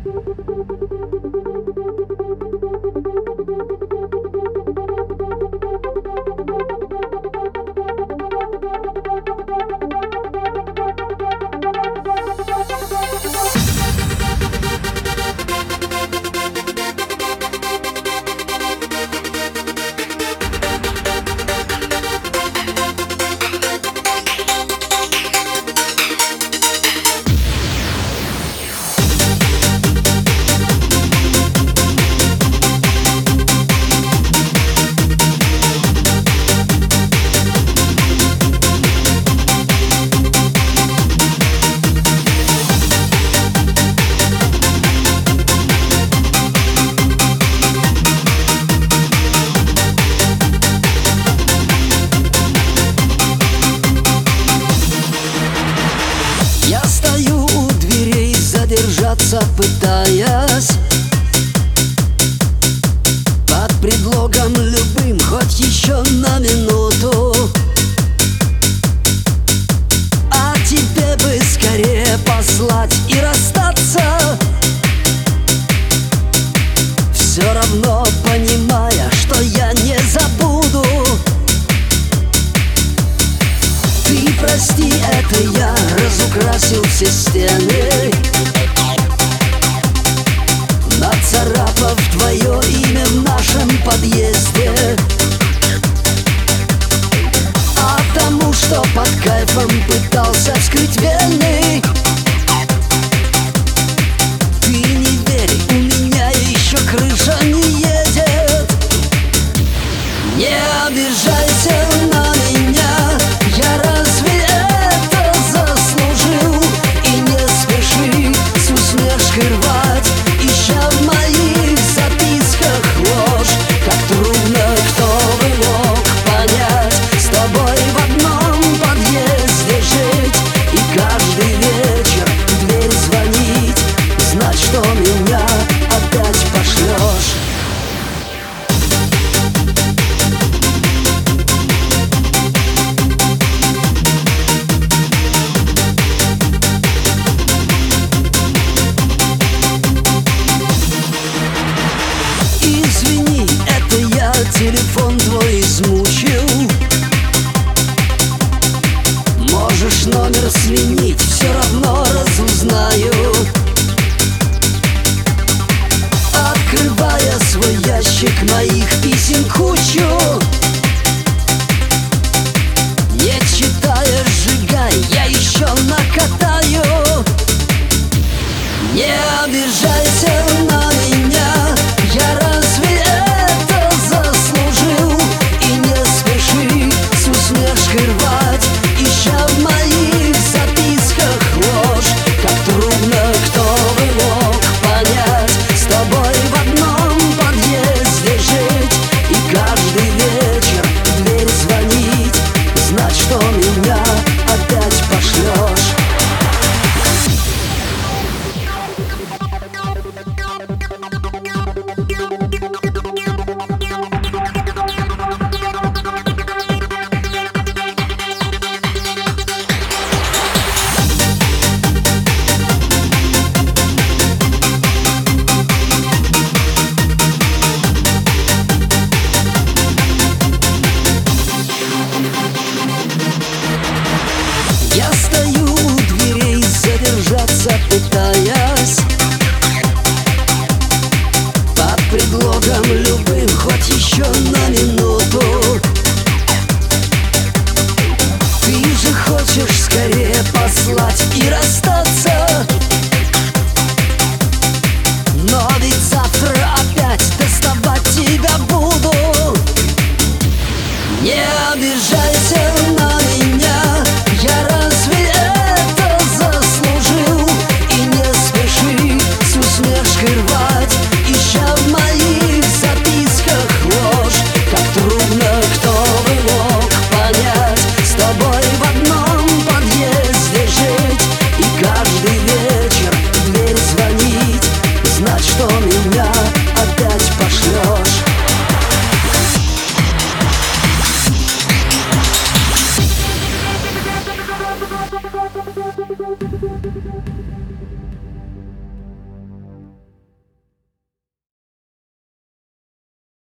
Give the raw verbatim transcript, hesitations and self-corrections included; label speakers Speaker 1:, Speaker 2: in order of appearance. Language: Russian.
Speaker 1: Задержаться пытаясь под предлогом любым, хоть еще на минуту. А тебе бы скорее послать и расстаться, все равно понимая, что я не забуду. Ты прости, это я разукрасил все стены, нацарапав твое имя в нашем подъезде. А тому, что под кайфом пытался вскрыть вены, ты не верь, у меня еще крыша не едет. Не обижайся на меня, я разве это заслужил? И не спеши с усмешкой рвать, ища в моих записках ложь. Как трудно, кто бы мог понять, с тобой в одном подъезде жить и каждый вечер в дверь звонить, знать, что меня опять пошлешь. Извини, это я телефон твой измучил. Можешь номер сменить, все равно разузнаю. Открывая свой ящик моих писем кучу, не читая, сжигай, я еще накатаю. Не обижай